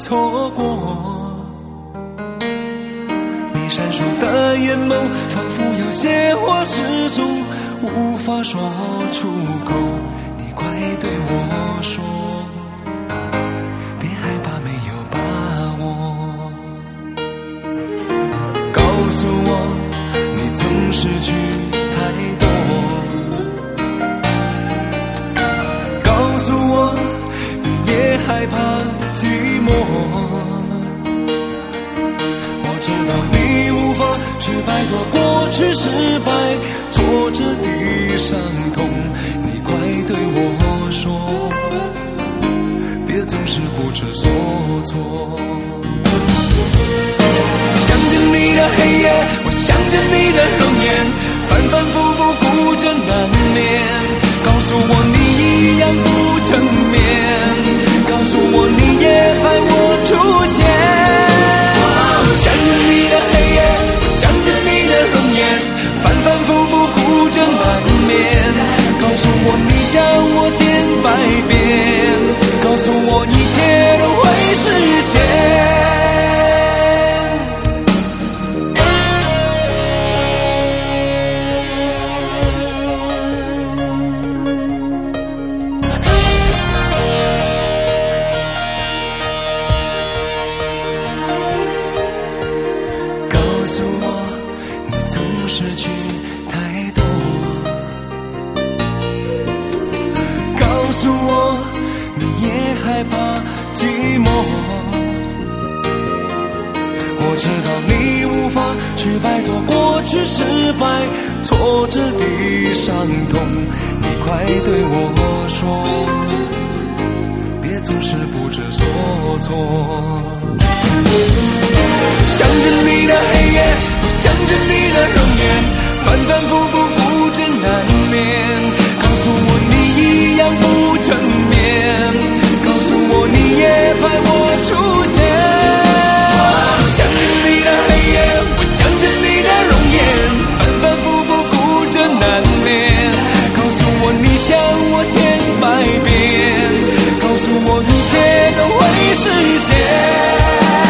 错过。你闪烁的眼眸，仿佛有些话始终无法说出口。你快对我说，别害怕没有把握。告诉我，你曾失去太多。告诉我，你也害怕寂寞。我知道你无法去摆脱过去失败挫折的伤痛，你快对我说，别总是不知所措。想着你的黑夜，我想着你的容颜，反反复复孤枕难眠。告诉我你一样不成眠，告诉我你也盼我出现。想着你的黑夜，我想着你的容颜，反反复复孤枕难眠。告诉我你想我千百遍，告诉我一切都会实现。害怕寂寞，我知道你无法去摆脱过去失败挫折的伤痛，你快对我说，别总是不知所措。想着你的黑夜，我想着你的容颜，反反复复孤枕难眠。告诉我你一样不成眠，告诉我你也盼我出现。想着你的黑夜，我想着你的容颜，反反复复孤枕难眠。告诉我你想我千百遍，告诉我一切都会实现。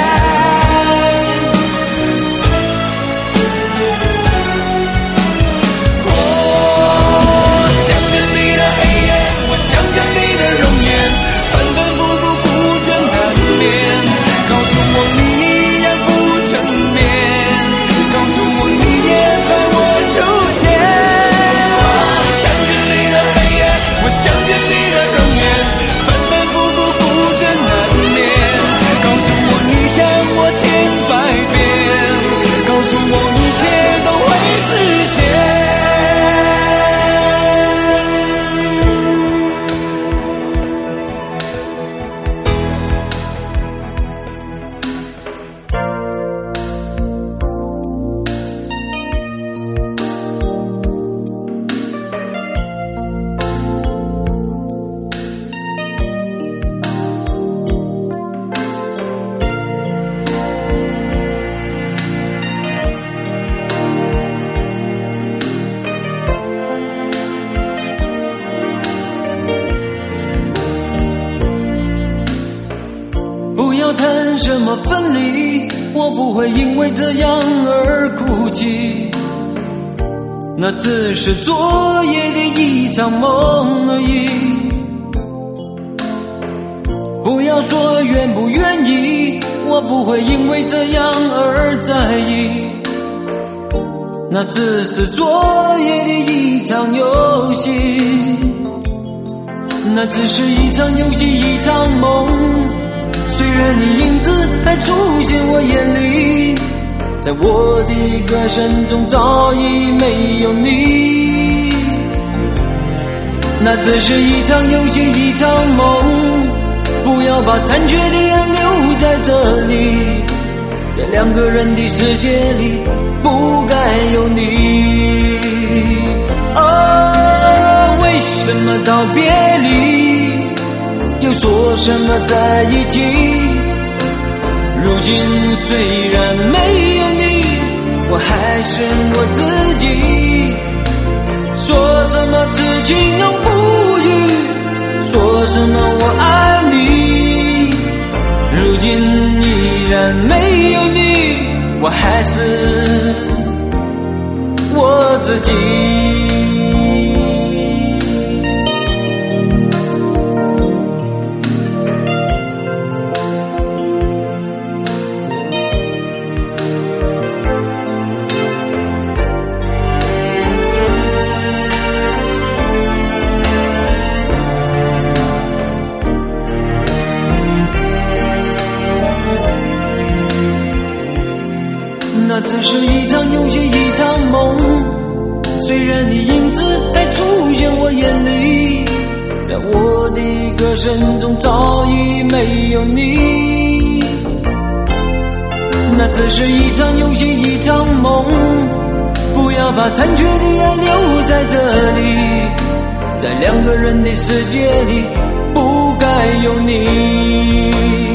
谈什么分离，我不会因为这样而哭泣，那只是昨夜的一场梦而已。不要说愿不愿意，我不会因为这样而在意，那只是昨夜的一场游戏，那只是一场游戏一场梦。虽然你影子还出现我眼里，在我的歌声中早已没有你，那只是一场游戏一场梦。不要把残缺的爱留在这里，在两个人的世界里不该有你。为什么道别离又说什么在一起？如今虽然没有你，我还是我自己。说什么痴情永不渝，说什么我爱你，如今还是我自己。那只是一场游戏，一场梦，虽然你影子还出现我眼里，在我的歌声中早已没有你。那只是一场游戏，一场梦，不要把残缺的爱留在这里，在两个人的世界里不该有你。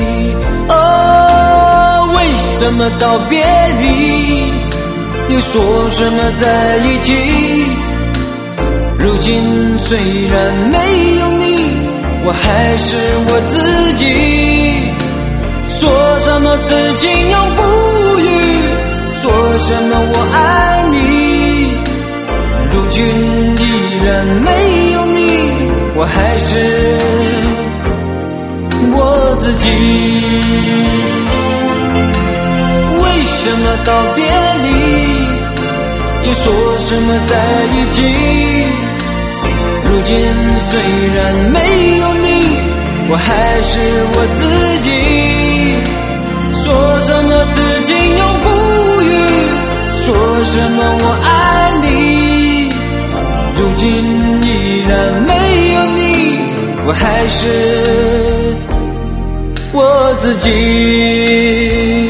为什么道别离，又说什么在一起？如今虽然没有你，我还是我自己。说什么此情永不渝，说什么我爱你，如今依然没有你，我还是我自己。为什么道别离，又说什么在一起？如今虽然没有你，我还是我自己。说什么此情永不渝，说什么我爱你，如今依然没有你，我还是我自己。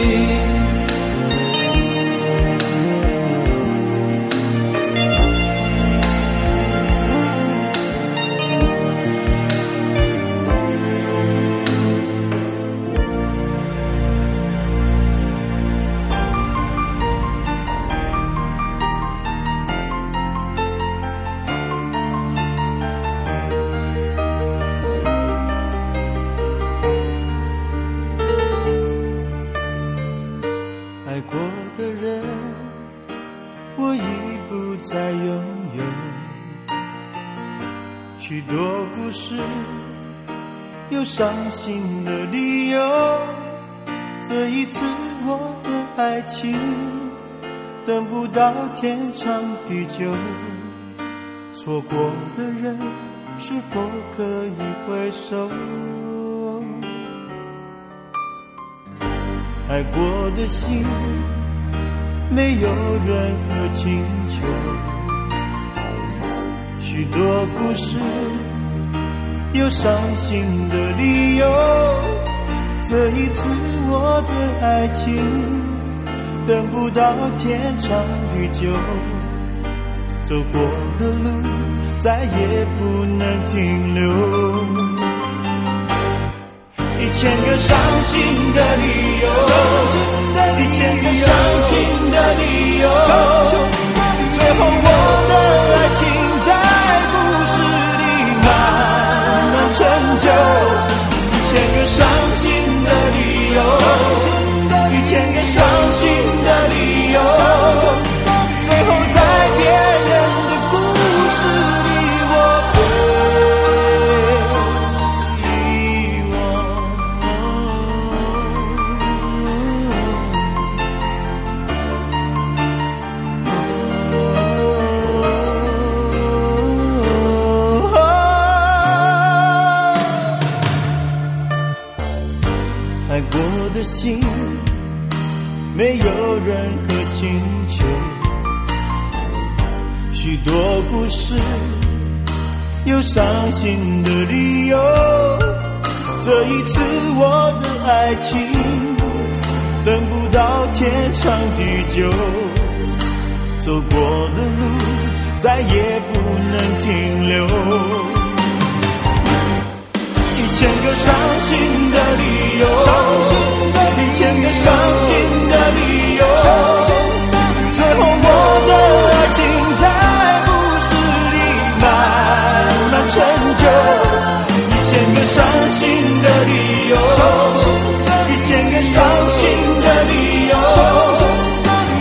爱过的人，我已不再拥有。许多故事，有伤心的理由。这一次我的爱情，等不到天长地久。错过的人，是否可以回首？爱过的心，没有任何请求。许多故事，有伤心的理由。这一次我的爱情，等不到天长地久。走过的路，再也不能停留。1000个伤心的理由，1000个伤心的理由，最后我的爱情在故事里慢慢成就。1000个伤心的理由，1000个伤心的理由，最后在别人的故事里我爱过的心，没有任何请求。许多故事，有伤心的理由。这一次我的爱情，等不到天长地久。走过的路，再也不能停留。1000个伤心的理由，1000个伤心的理由，最后我的爱情在故事里慢慢成就。1000个伤心的理由，1000个伤心的理由，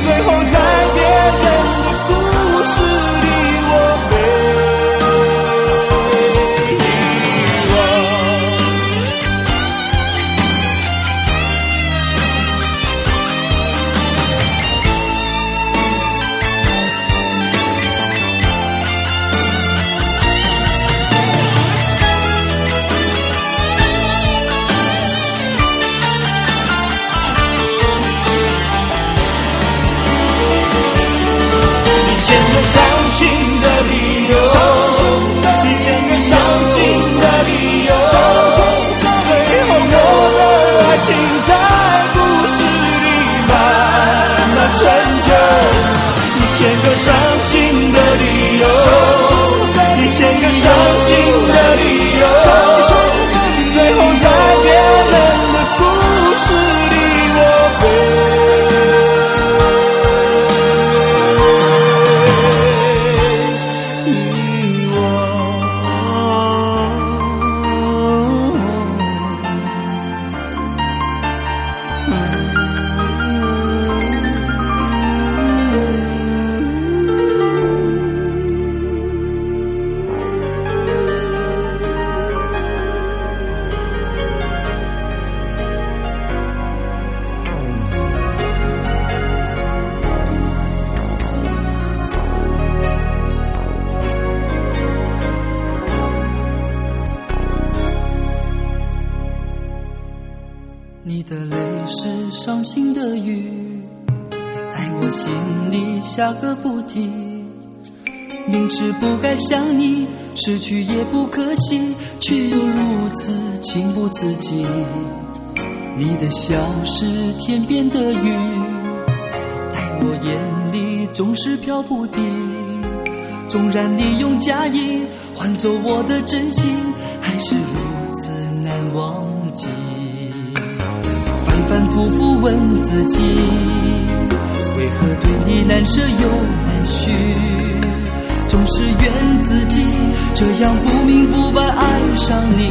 的泪是伤心的雨，在我心里下个不停。明知不该想你，失去也不可惜，却又如此情不自禁。你的笑是天边的云，在我眼里总是飘不定。纵然你用假意换走我的真心，还是如此难忘记。反反复复问自己，为何对你难舍又难续？总是怨自己这样不明不白爱上你。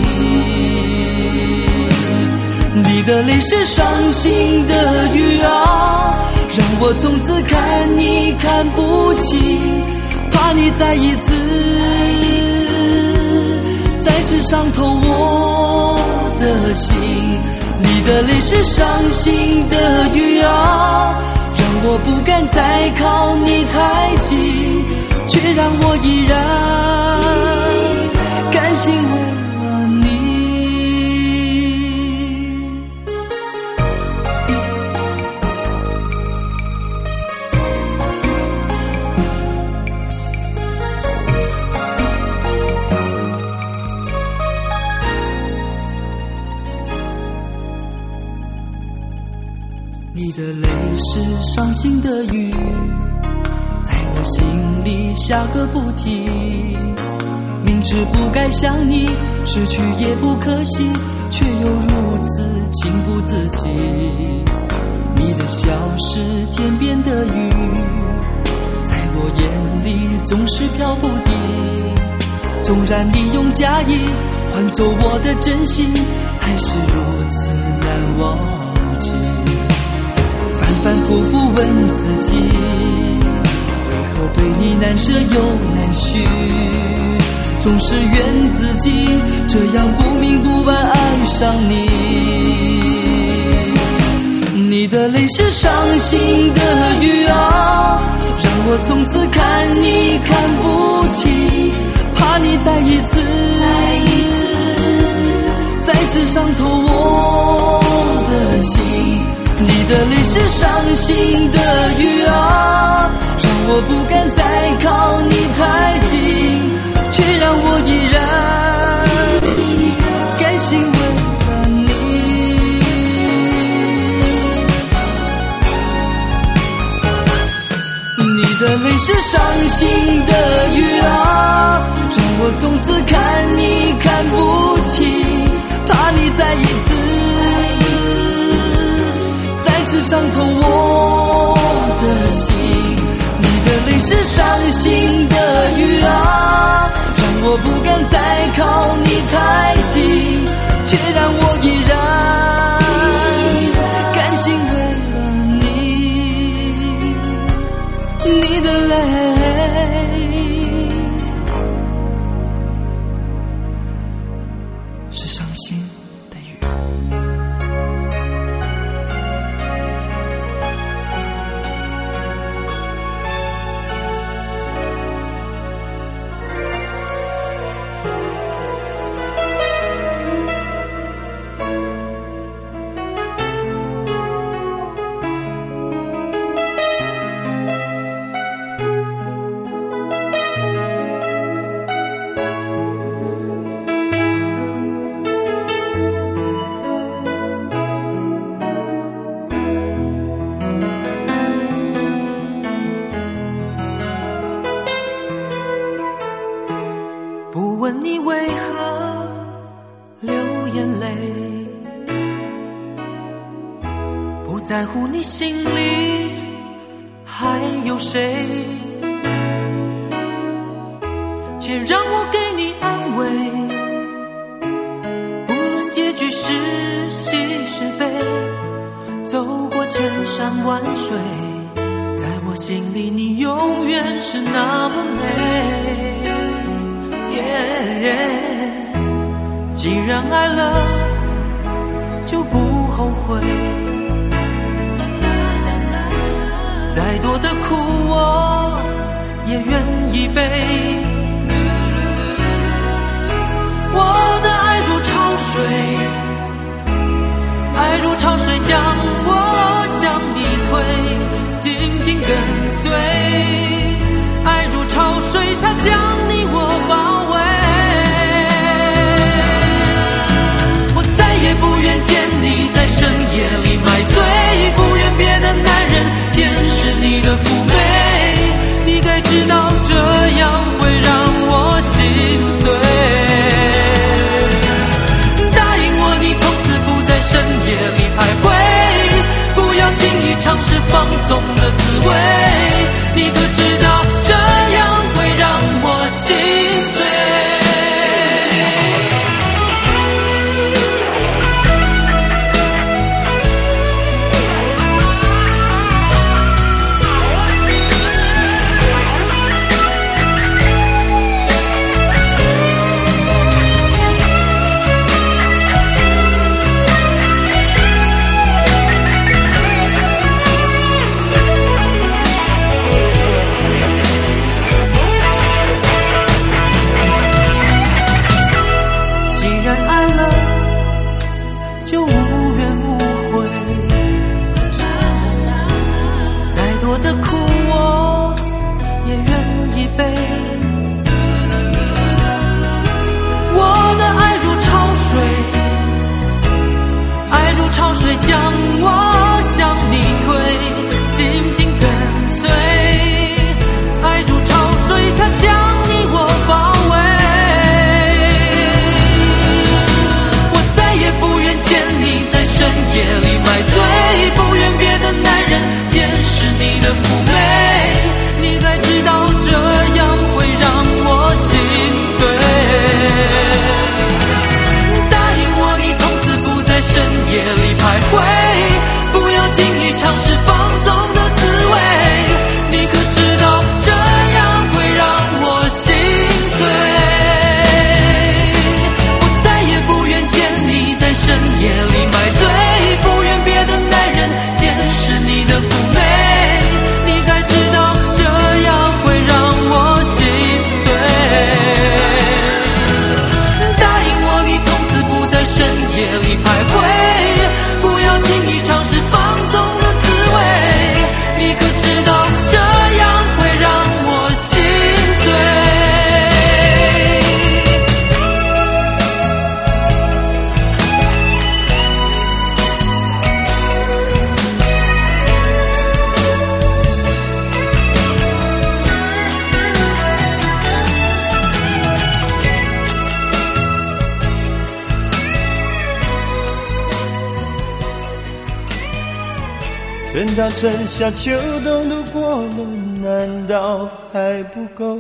你的泪是伤心的雨啊，让我从此看你看不清，怕你再一次再次伤透我的心。你的泪是伤心的雨啊，让我不敢再靠你太近，却让我依然甘心为了你。你的泪是伤心的雨，在我心里下个不停。明知不该想你，失去也不可惜，却又如此情不自禁。你的笑是天边的云，在我眼里总是飘不定。纵然你用假意换走我的真心，还是如此难忘记。反反复复问自己，为何对你难舍又难续？总是怨自己这样不明不白爱上你。你的泪是伤心的雨啊，让我从此看你看不清，怕你再一次再次伤透我的心。你的泪是伤心的雨啊，让我不敢再靠你太近，却让我依然甘心为了你。你的泪是伤心的雨啊，让我从此看你看不清，怕你再一次再次伤透我的心。你的泪是伤心的雨啊，让我不敢再靠你太近，却让我依然甘心为了你。你的泪是伤心的雨。 不问你为何流眼泪，不在乎你心里还有谁，且让我给你安慰。不论结局是喜是悲，走过千山万水，在我心里你永远是那么美。既然爱了就不后悔，再多的苦我也愿意背。我的爱如潮水，爱如潮水将我向你推，紧紧跟随。爱如潮水，它将你我包围。我再也不愿见你在深夜里买醉，不愿别的男人见识你的妩媚。你该知道这样会让我心碎。答应我，你从此不在深夜里徘徊，不要轻易尝试放纵的滋味。你可知道这样会让我心碎。将我向你推，紧紧跟随。爱如潮水，它将你我包围。我再也不愿见你在深夜里买醉，不愿别的男人见识你的妩媚。你该知道这样会让我心碎。答应我，你从此不在深夜里徘徊，不要轻易尝试放纵的滋味。你可知道这样会让我心碎。我再也不愿见你在深夜里买醉，不愿别的男人见识你的妩媚。你该知道这样会让我心碎。答应我，你从此不在深夜里徘徊，不要轻易尝试放纵的滋味。你可知道这样会让我心碎。 等到春夏秋冬都过了，难道还不够？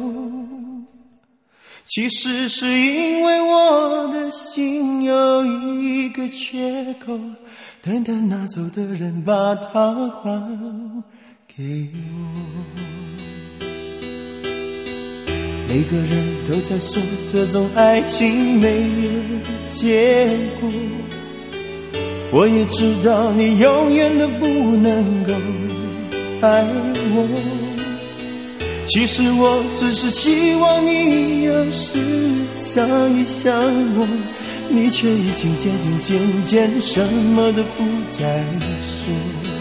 其实是因为我的心有一个缺口，等待拿走的人把它还给我。每个人都在说这种爱情没有结果，我也知道你永远都不能够爱我。其实我只是希望你有时想一想我，你却已经渐渐什么都不再说。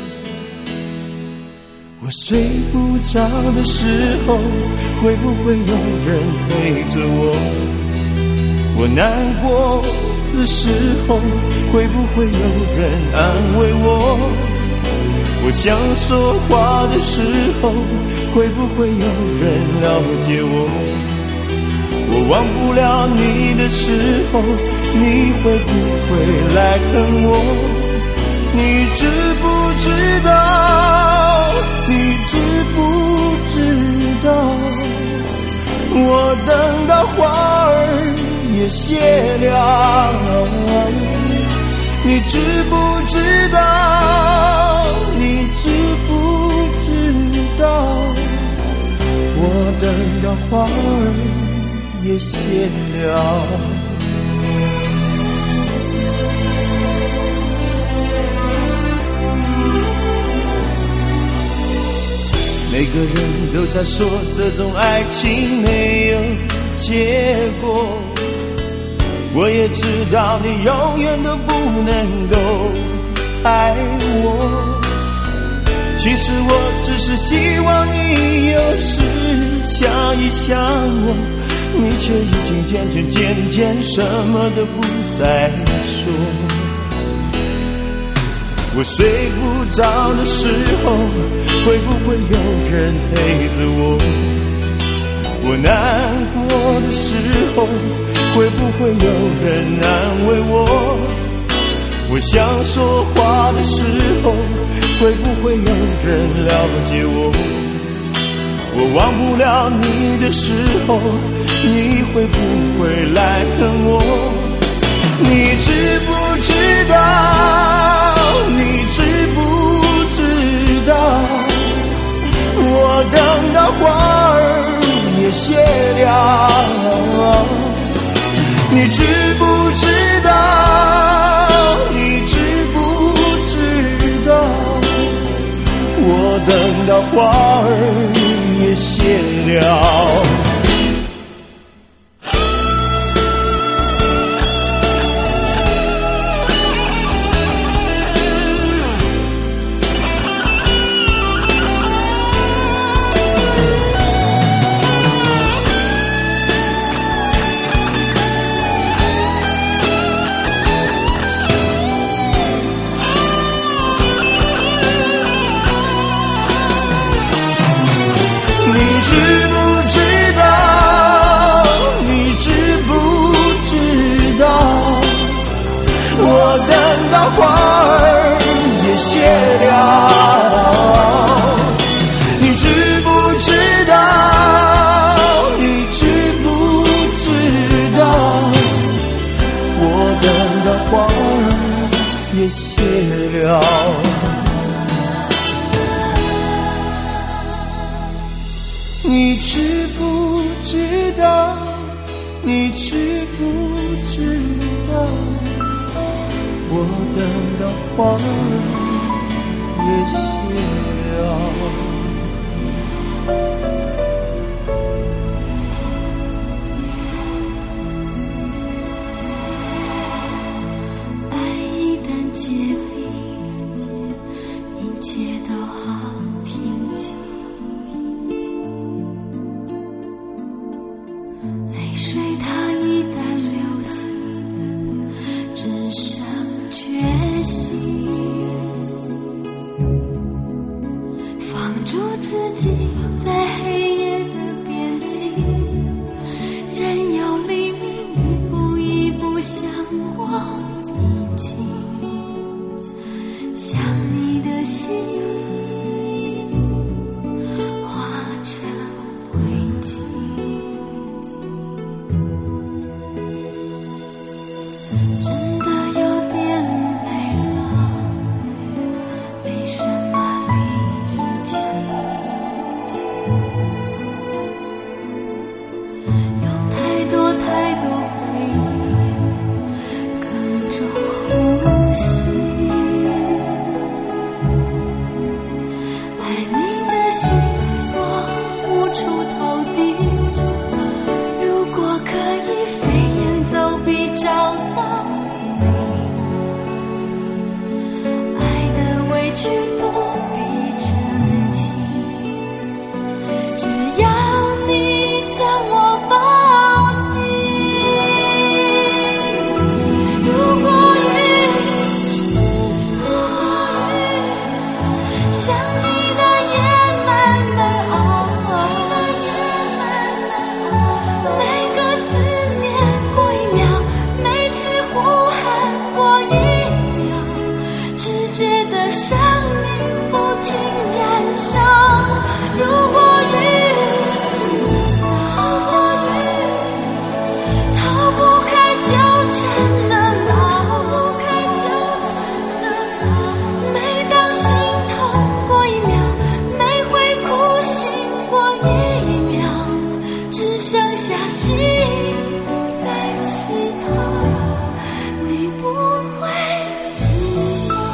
我睡不着的时候，会不会有人陪着我？我难过的时候，会不会有人安慰我？我想说话的时候，会不会有人了解我？我忘不了你的时候，你会不会来疼我？你知不知道？你知不知道？我等到花儿也谢了，你知不知道？你知不知道？我等到花儿也谢了。每个人都在说这种爱情没有结果，我也知道你永远都不能够爱我。其实我只是希望你有时想一想我，你却已经渐渐什么都不再说。我睡不着的时候，会不会有人陪着我？我难过的时候，会不会有人安慰我？我想说话的时候，会不会有人了解我？我忘不了你的时候，你会不会来疼我？你知不知道？你知不知道？我等到花儿也谢了。你知不知道？你知不知道？我等到花儿也谢了。花儿也谢了，你知不知道？你知不知道？我等到花儿也谢了。你知不知道？你知不知道？我等到花儿也谢了。 爱一旦结冰，一切都好平静。泪水它一旦流尽，只剩决心，放逐自己在黑夜的边境，任由黎明一步一步向我逼近。想你的心化成灰烬，真的有点累了，没什么力气，有太多太多回忆哽住呼吸。爱你的心我无处投递，如果可以飞檐走壁找到你，爱的委屈不必澄清，只要你将我抱紧。如果雨像你的夜慢慢熬，每个思念过一秒，每次呼喊过一秒，只觉得生命不停燃烧。如果雨逃不开纠缠的牢，每当心痛过一秒，每回哭醒过一秒，只剩下心在祈祷你不会寂寞。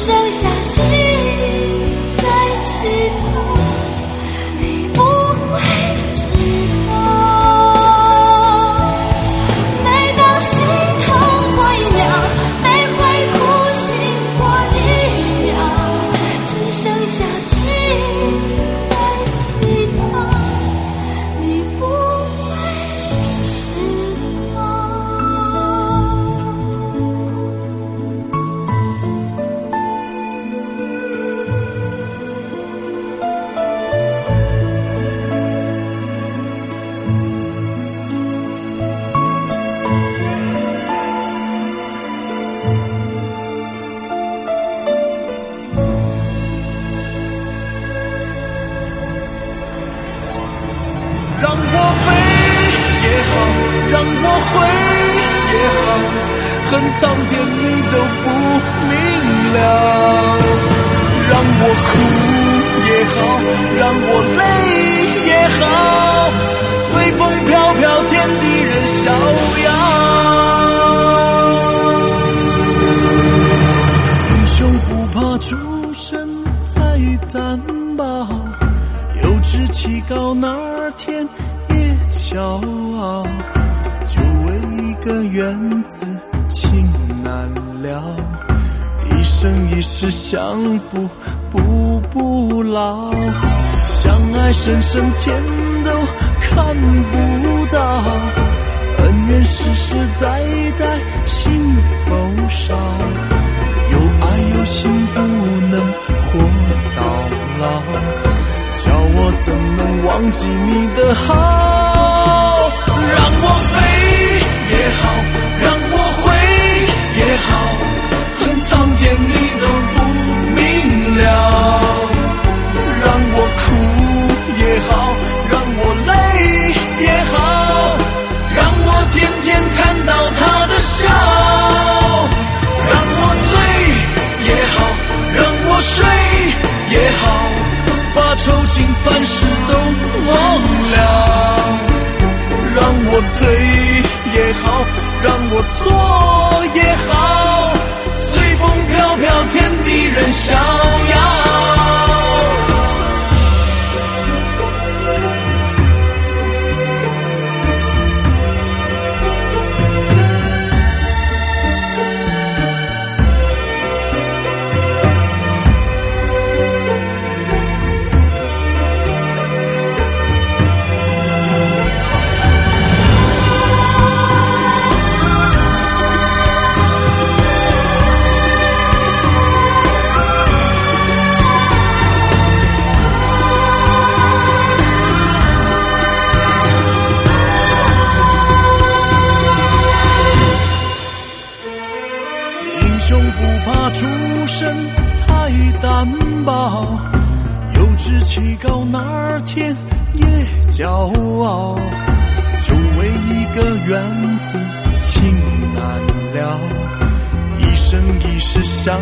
剩下心在乞讨，你不会知道。每当心痛过一秒，每回哭醒过一秒，只剩下心在乞讨，你不会知道。 让我悲也好，让我悔也好，恨苍天你都不明了。让我哭也好，让我泪也好，随风飘飘，天地任逍遥。英雄不怕出身太单薄，幼稚气高哪天也骄傲，就为一个缘字情难了，一生一世相不老，相爱深深天都看不到，恩怨世世代代心头烧，有爱有心不能活到老，叫我怎能忘记你的好。让我飞也好，让我回也好，恨苍天你都不明了。让我哭也好，让我累也好，让我天天看到他的笑。让我醉也好，让我睡也好，把愁情烦事都忘了。让我对也好，让我错也好，随风飘飘，天地任逍遥。出身太单薄，幼稚气高哪天也骄傲，就为一个缘字情难了，一生一世相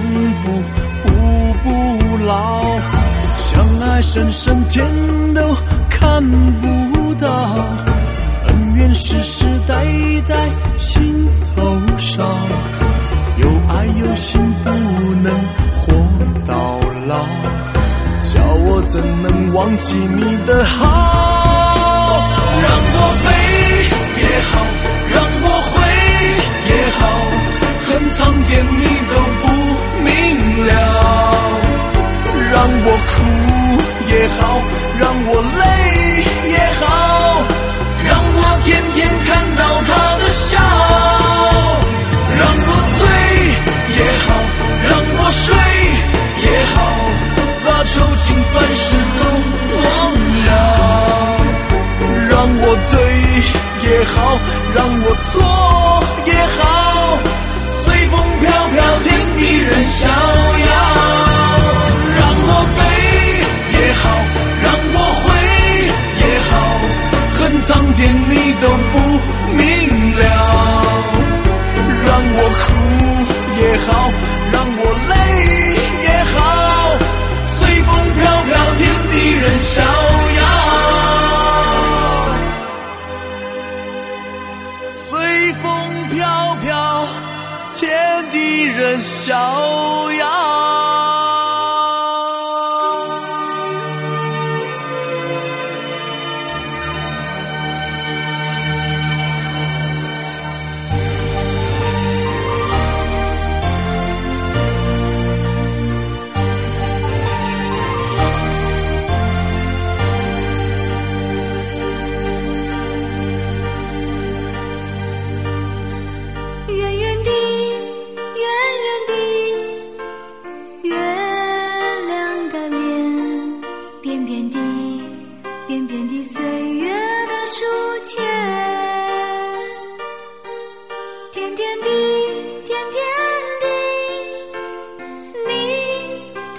不老，相爱深深天都看不到，恩怨世世代代心头烧，有爱有心不能活到老，叫我怎能忘记你的好。让我飞也好，让我回也好，恨苍天你都不明了。让我哭也好，让我累也好，让我天天看到他的笑。让我醉也好，让我睡也好，把愁情烦事都忘了。让我对也好，让我错也好，随风飘飘，天地任逍遥。让我飞也好，让我回也好，恨苍天你都不明了。让我哭也好，让我累也好，随风飘飘，天地任逍遥。随风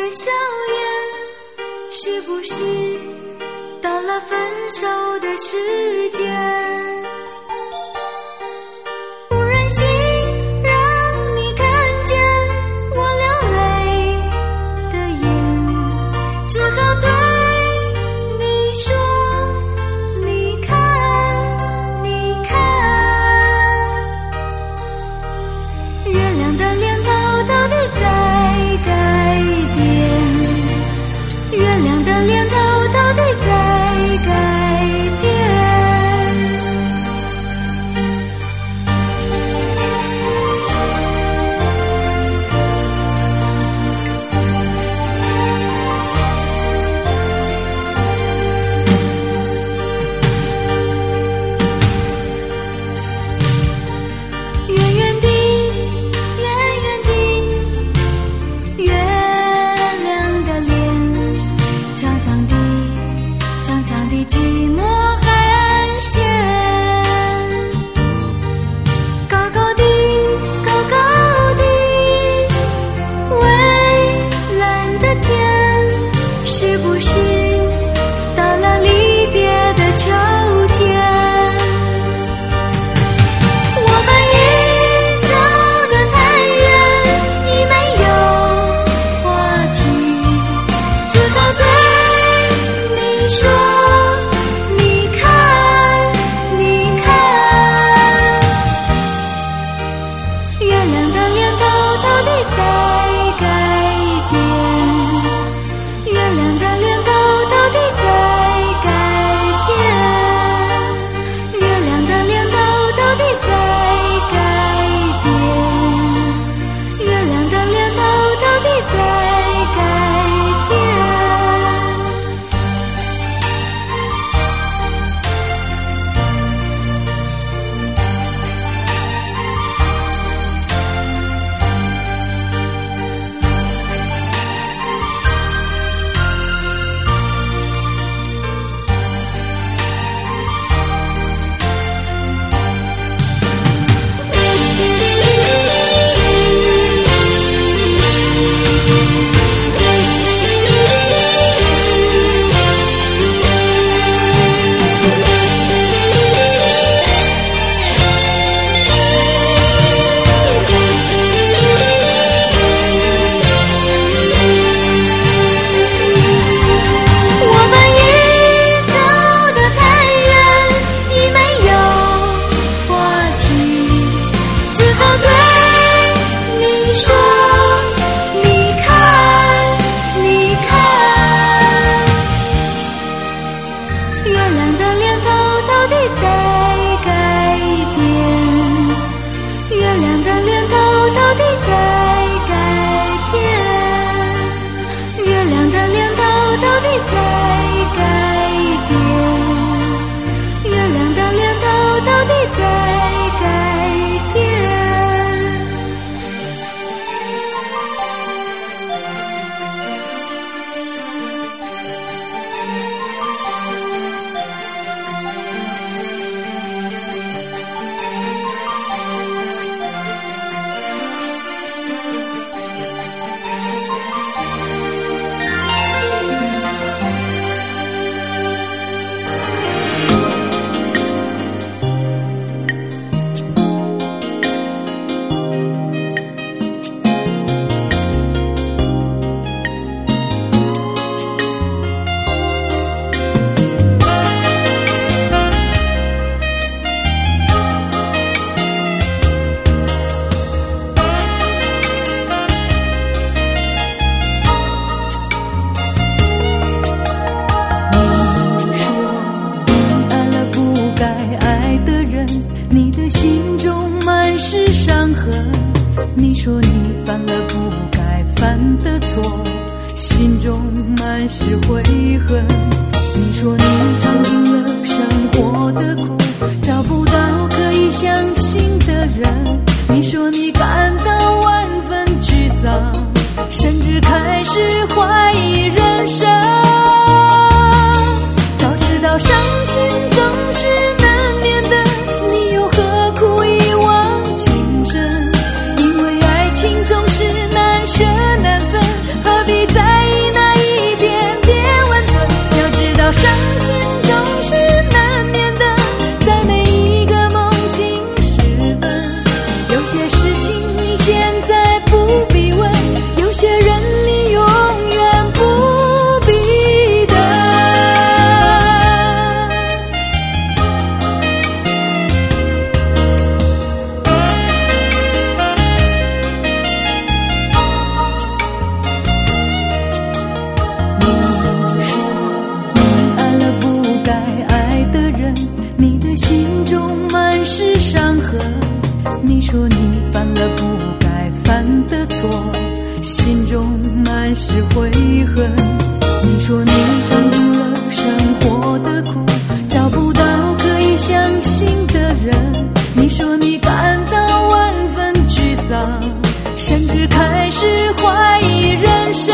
笑颜，是不是到了分手的时间？不忍心让你看见我流泪的眼，只好对你说，你看，你看，月亮的脸头到底在改变，月亮的脸头到底在改变。远远地，远远地，月亮的脸，长长的，长长的寂寞寒线，高高的，高高的，蔚蓝的天，是不是到了离别的秋天？我们已走得太远，已没有话题，只好对你说，你看，你看，月亮的脸头到底在改变，月亮的脸头到底在改变，月亮的脸头到底在改变，月亮的脸头到底在改变。我们已走得太远，已没有话题，只好对你说，你看，你看，月亮的脸头到底在改变，月亮的脸头到底在改变，月亮的脸头到底在改变，月亮的脸头到底在改变。你说你犯了不该犯的错，心中满是悔恨。你说你尝尽了生活的苦，找不到可以相信的人。你说你感到万分沮丧，甚至开始怀疑人生。早知道伤心总是难免的，你又何苦一往情深？因为爱情总是难舍难分，何必再说你犯了不该犯的错，心中满是悔恨。你说你尝尽了生活的苦，找不到可以相信的人。你说你感到万分沮丧，甚至开始怀疑人生。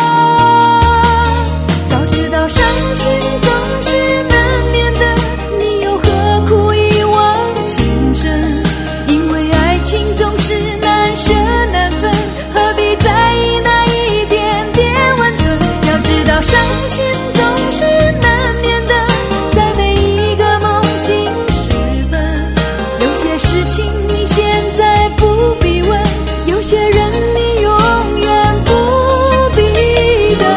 早知道伤心总是难免的，你又何苦一往情深？因为爱情总是难舍难分，何必在意那一点点温存？要知道伤心总是难免的，在每一个梦醒时分。有些事情你现在不必问，有些人你永远不必等。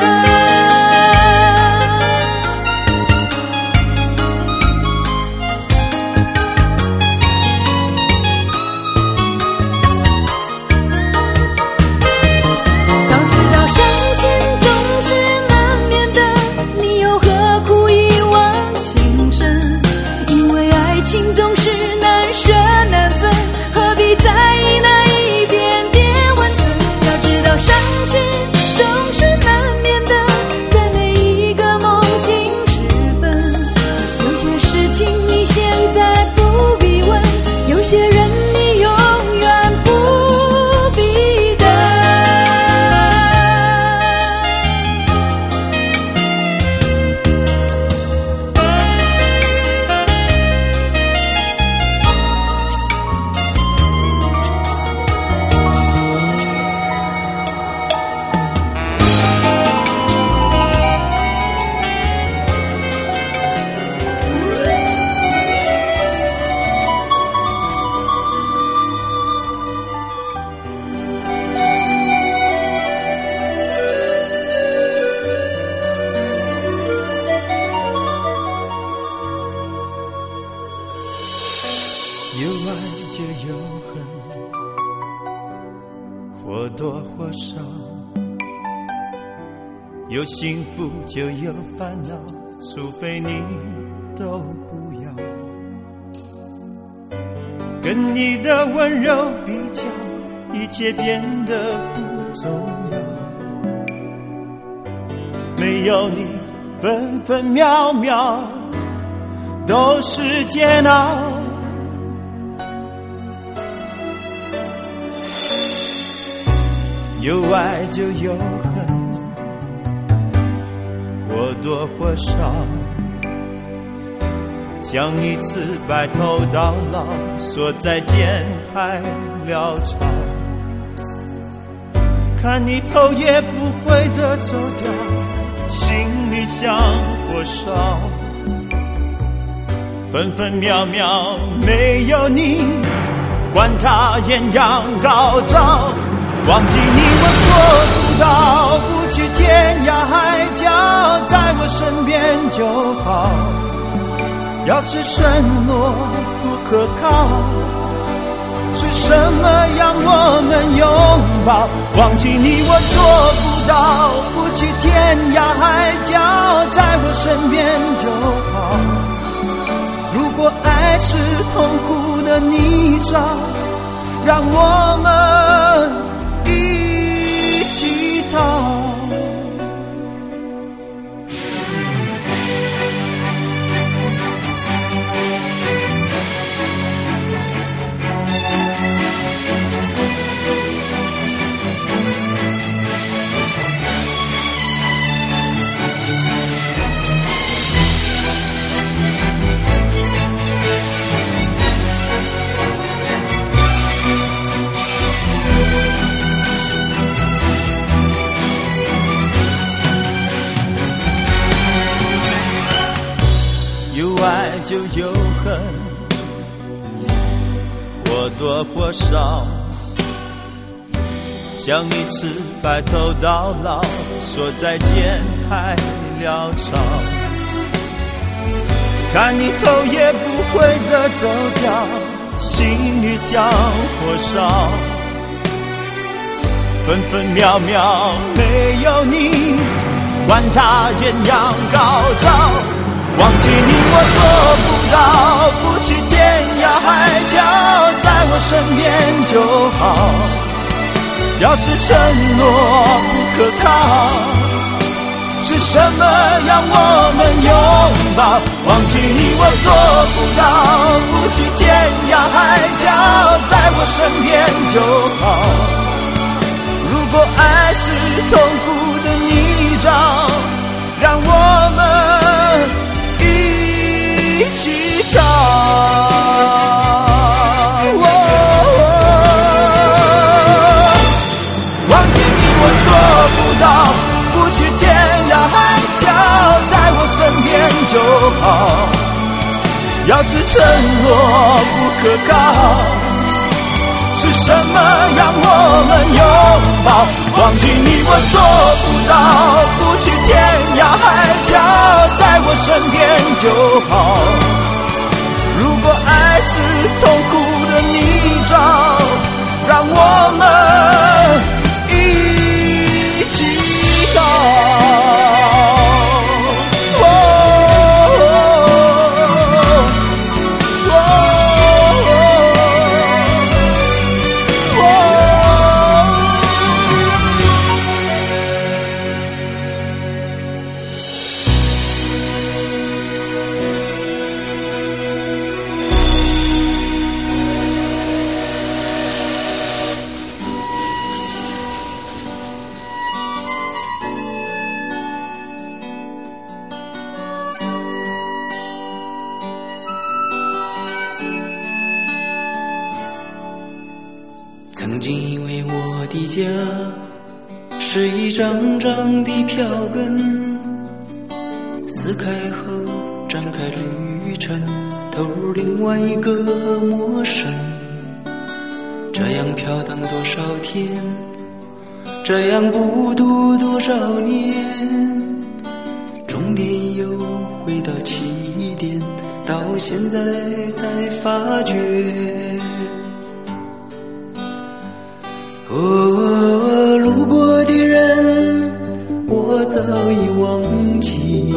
早知道伤心总是难免的，你又何苦一往情深？因为爱情总是难舍难分，何必在意那一点点温存？要知道伤心总是难免的，在每一个梦醒时分。有些事情你现在不必问，有些人你永远不必等。 有爱就有恨，或多或少，有幸福就有烦恼，除非你都不要。跟你的温柔比较，一切变得不重要。没有你，分分秒秒都是煎熬。有爱就有恨，或多或少，像一次白头到老，说再见太潦草。看你头也不回地走掉，心里像火烧。分分秒秒没有你，管它艳阳高照。忘记你我做不到，不去天涯海角，在我身边就好。要是承诺不可靠，是什么让我们拥抱？忘记你我做不到，不去天涯海角，在我身边就好。如果爱是痛苦的泥沼，让我们一起逃。有爱就有恨，或多或少，像一次白头到老，说再见太潦草。看你头也不回地走掉，心里像火烧。分分秒秒没有你，管它艳阳高照。 忘记你我做不到，不去天涯海角，在我身边就好。要是承诺不可靠，是什么让我们拥抱？忘记你我做不到，不去天涯海角，在我身边就好。如果爱是痛苦的泥沼，让我们一起逃。忘记你我做不到，不去天涯海角，在我身边就好。要是承诺不可靠，是什么让我们拥抱？忘记你我做不到，不去天涯海角，在我身边就好。如果爱是痛苦的泥沼，让我们一起逃。 曾经以为我的家是一张张的票根，撕开后展开旅程，投入另外一个陌生。这样飘荡多少天，这样孤独多少年，终点又回到起点，到现在才发觉。路过的人我早已忘记，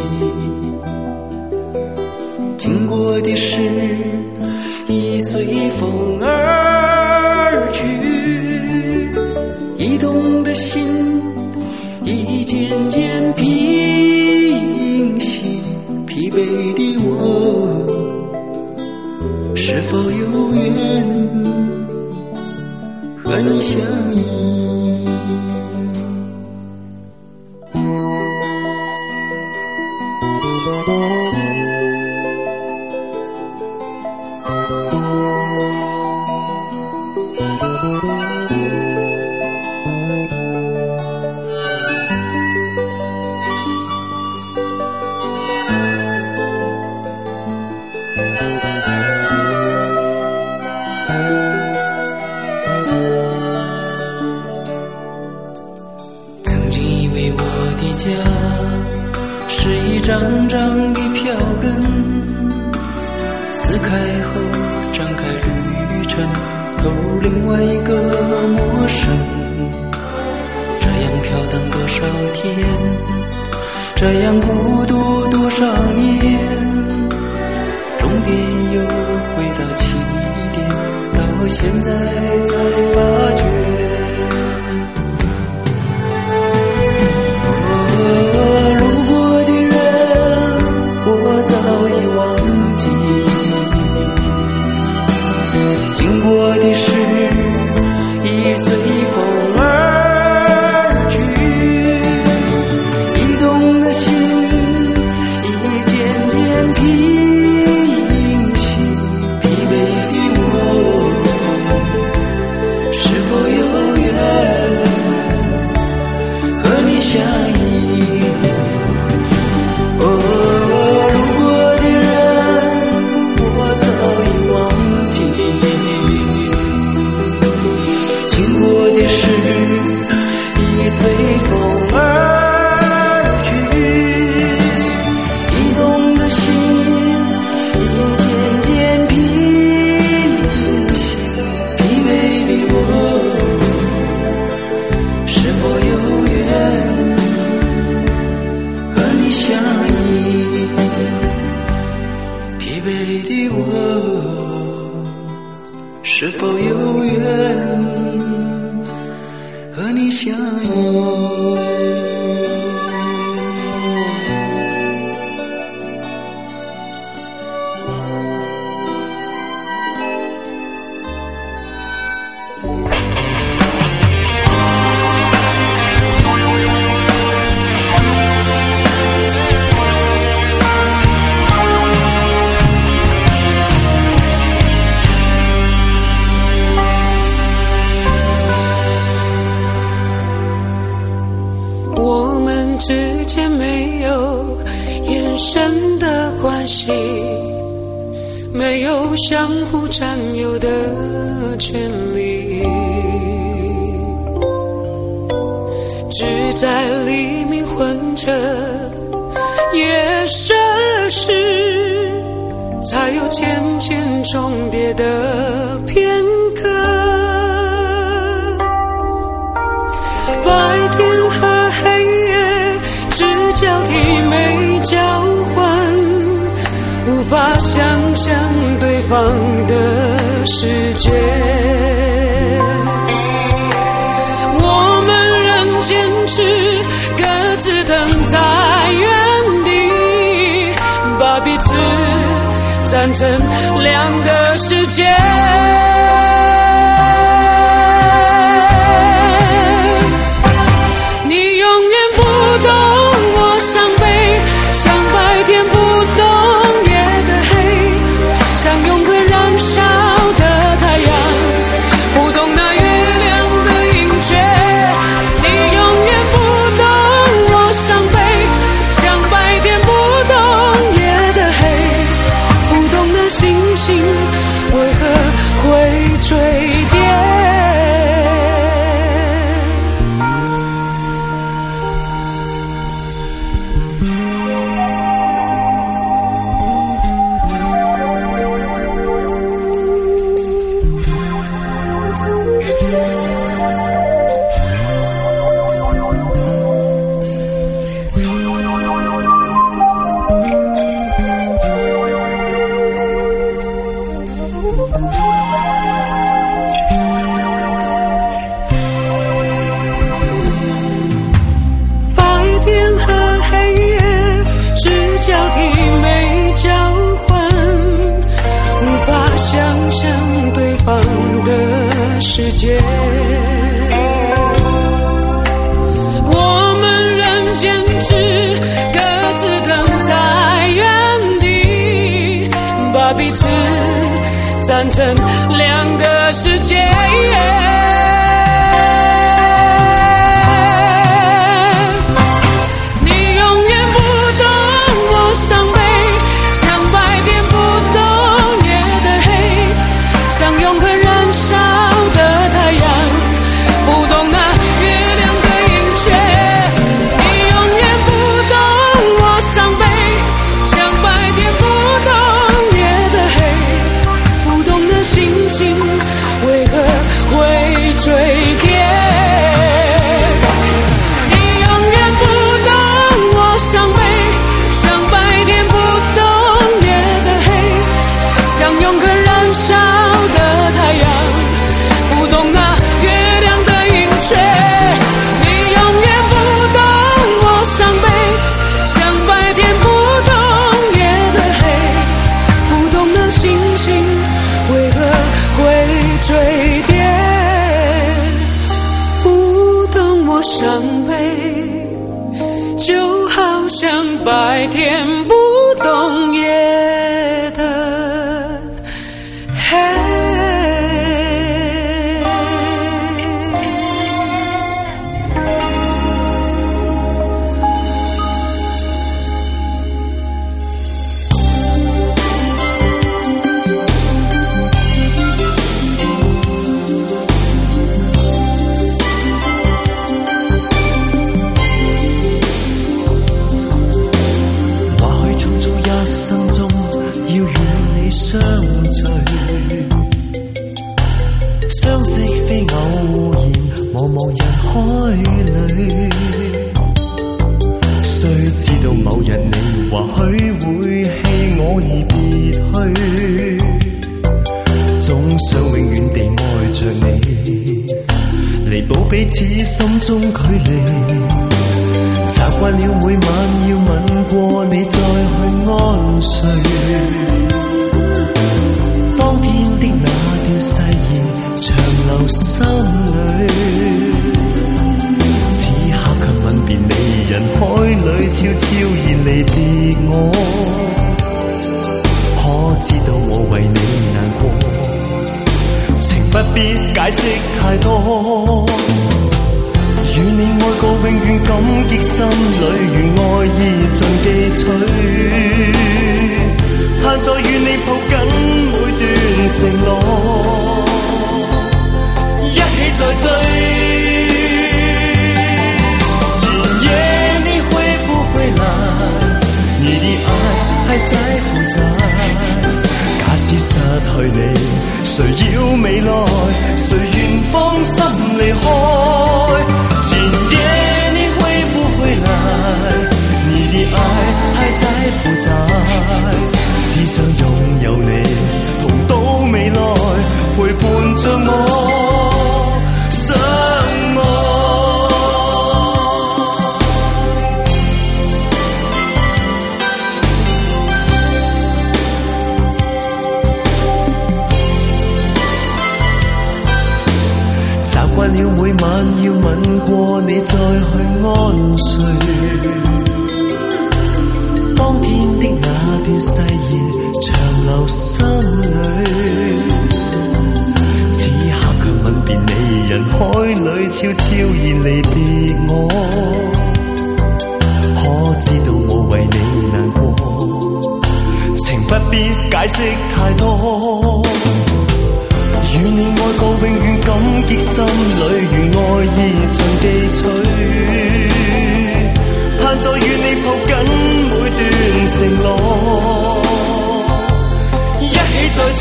经过的事已随风而去，移动的心已渐渐平息，疲惫的我是否有缘和你相依？是一张张的票根，撕开后展开旅程，投入另外一个陌生。这样飘荡多少天，这样孤独多少年，终点又回到起点，到现在才发觉。经过的事已随风而去，移动的心已渐渐平息，疲惫的我是否有们之间没有眼神的关系，没有相互占有的权利，只在黎明混着夜摄时，才有渐渐重叠的片刻。白天和黑夜只交替没交换，无法想象对方的世界。我们仍坚持各自等在原地，把彼此站成两个世界。你永远不懂我伤悲，像白天不懂夜的黑，像永恒燃烧的太阳，不懂那月亮的盈缺。你永远不懂我伤悲，像白天不懂夜的黑，不懂那星星为何会坠跌。想象对方的世界，我们仍坚持各自等在原地，把彼此站成两个世界。伤悲就好像白天不懂夜的黑。相聚，相識非偶然，茫茫人海裏，雖知道某日你或許會棄我而別去，總想永遠地愛着你，彌補彼此心中距離，習慣了每晚要吻過你再去安睡，當天的那段誓言長留心裏，此刻卻吻別你，人海裏悄悄然離別我，可知道我為你難過，情不必解釋太多。 與你愛過永遠感激心裏，如愛意盡記取。盼再與你抱緊每段承諾，一起再追。今夜你會不會來？你的愛還在負債。假使失去你，誰要未來？誰願放心離開？今夜你會不會來？你的愛還在負債。只想擁有你，同到未來，陪伴着我，相愛。習慣了每晚要吻過你再去安睡，當天的那段細夜長留心裏，此刻卻吻別你，人海裏悄悄然離別我，可知道我為你難過，情不必解釋太多。與你愛過永遠感激心裏，如愛意盡記取。盼再與你抱緊每段承諾，一起再追。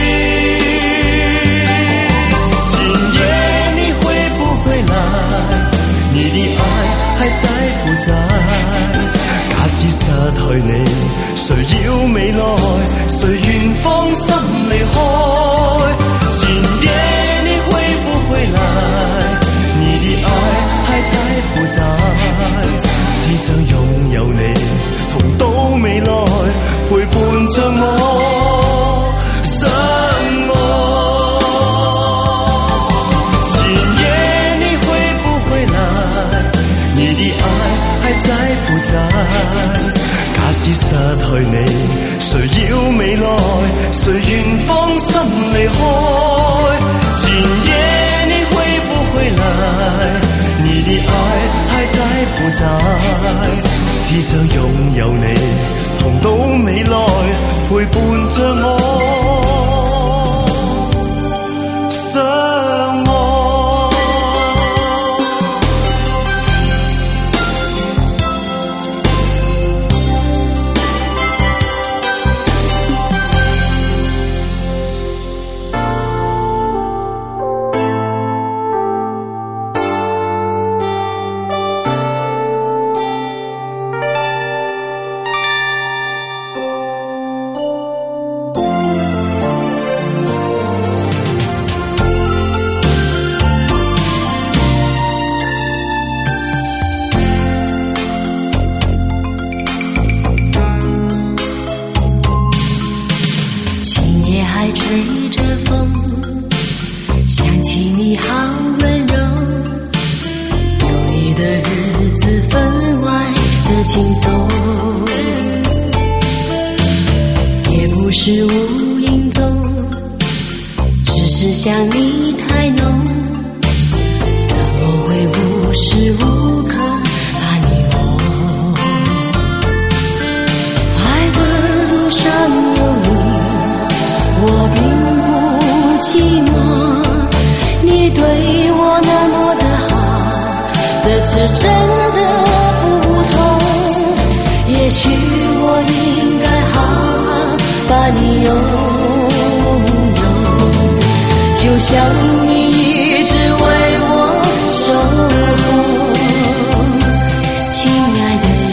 今夜你會不會來？你的愛還在負債。假使失去你，誰要未來？誰願放心離開？今夜你會不會來？你的愛還在負債。只想擁有你，同到未來，陪伴着我，相愛。今夜你會不會來？你的愛還在負債。假使失去你，誰要未來？誰願放心離開？今夜你會不會來？你的愛還在負債。只想擁有你，同到未來，陪伴着我，相愛。 是无影踪，只是想你太浓，怎么会无时无刻把你梦？爱的路上有你，我并不寂寞。你对我那么的好，这次真的不同。也许我应该好好把你拥有，就像你一直为我守候。亲爱的人，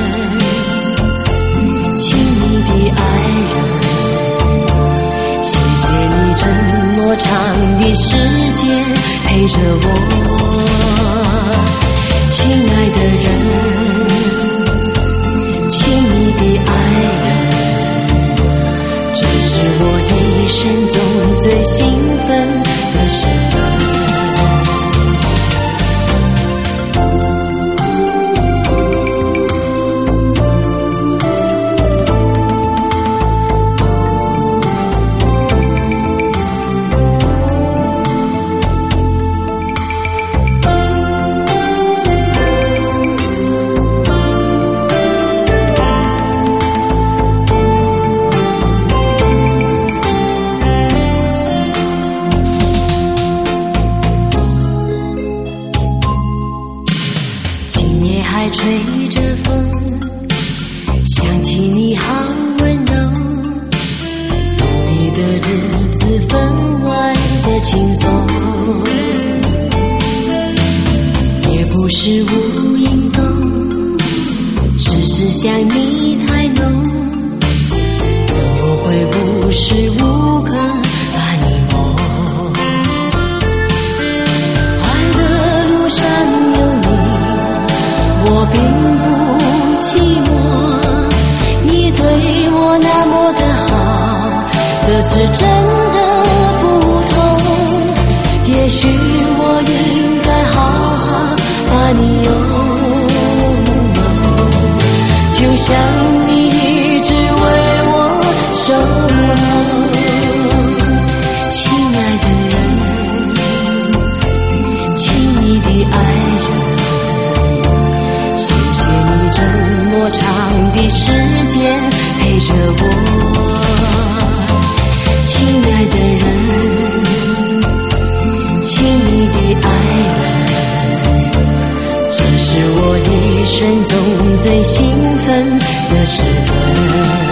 亲密的爱人，谢谢你这么长的时间陪着我。亲爱的人，亲密的爱人，这是我一生中最兴奋的时刻。 还吹着风，想起你好温柔，有你的日子分外的轻松，也不是无影踪，只是想你太浓，怎么会无时无刻把你梦？爱的路上有你，我并不寂寞，你对我那么的好，这次真的不同，也许我应该好好把你拥有，就像你一直为我守候。亲爱的人，亲密的爱人，谢谢你这么长的时间陪着我。亲爱的人，亲密的爱人，这是我一生中最兴奋的时分。